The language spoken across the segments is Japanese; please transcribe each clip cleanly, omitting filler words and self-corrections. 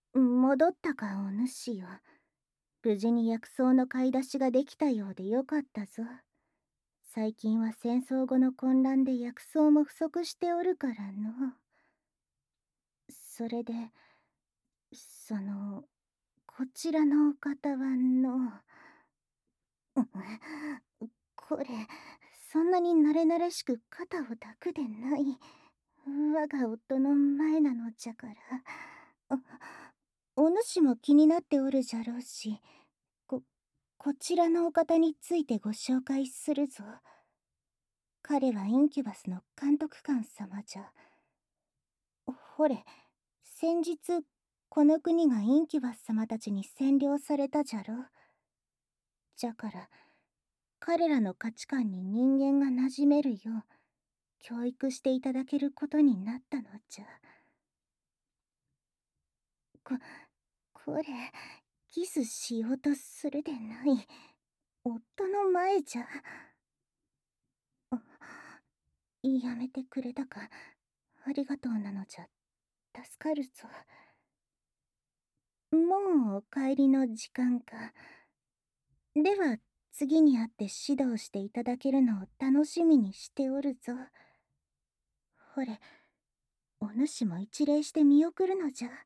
戻ったか、お主よ。無事に薬草の買い出しができたようでよかったぞ。最近は戦争後の混乱で薬草も不足しておるからの。それで、こちらのお方はの。これ、そんなに慣れ慣れしく肩を抱くでない。我が夫の前なのじゃから。あお主も気になっておるじゃろうし、こ、こちらのお方についてご紹介するぞ。彼はインキュバスの監督官様じゃ。ほれ、先日、この国がインキュバス様たちに占領されたじゃろ。じゃから、彼らの価値観に人間が馴染めるよう、教育していただけることになったのじゃ。こ、これ、キスしようとするでない。夫の前じゃ。やめてくれたか。ありがとうなのじゃ。助かるぞ。もうお帰りの時間か。では、次に会って指導していただけるのを楽しみにしておるぞ。ほれ、お主も一礼して見送るのじゃ。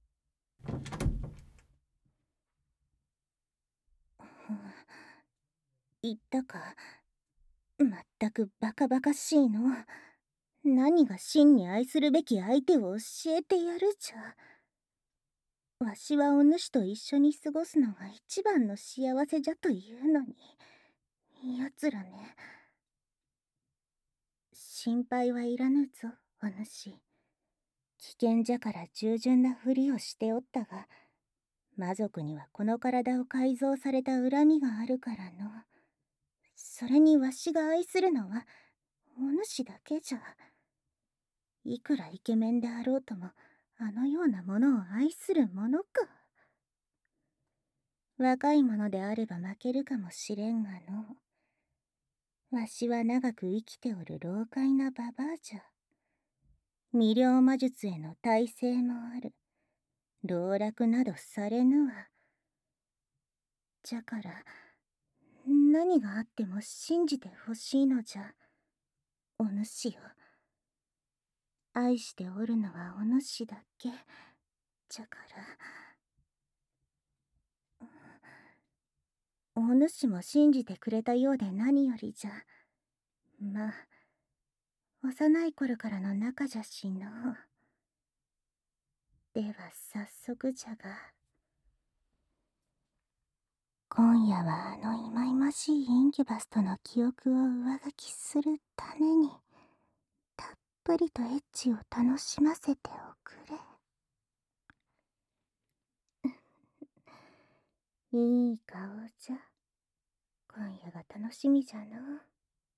言ったか。まったくバカバカしいの。何が真に愛するべき相手を教えてやるじゃ。わしはお主と一緒に過ごすのが一番の幸せじゃというのに。奴らね。心配はいらぬぞ、お主。危険じゃから従順なふりをしておったが、魔族にはこの体を改造された恨みがあるからの。それにわしが愛するのは、お主だけじゃ。いくらイケメンであろうとも、あのようなものを愛するものか。若い者であれば負けるかもしれんがの。わしは長く生きておる老快なババアじゃ。魅了魔術への耐性もある。籠絡などされぬわ。じゃから、何があっても信じてほしいのじゃ。お主よ。愛しておるのはお主だけ。じゃから。お主も信じてくれたようで何よりじゃ。まあ、幼い頃からの仲じゃしの。では早速じゃが。今夜はあの忌々しいインキュバスとの記憶を上書きするために、たっぷりとエッチを楽しませておくれ。いい顔じゃ。今夜が楽しみじゃの。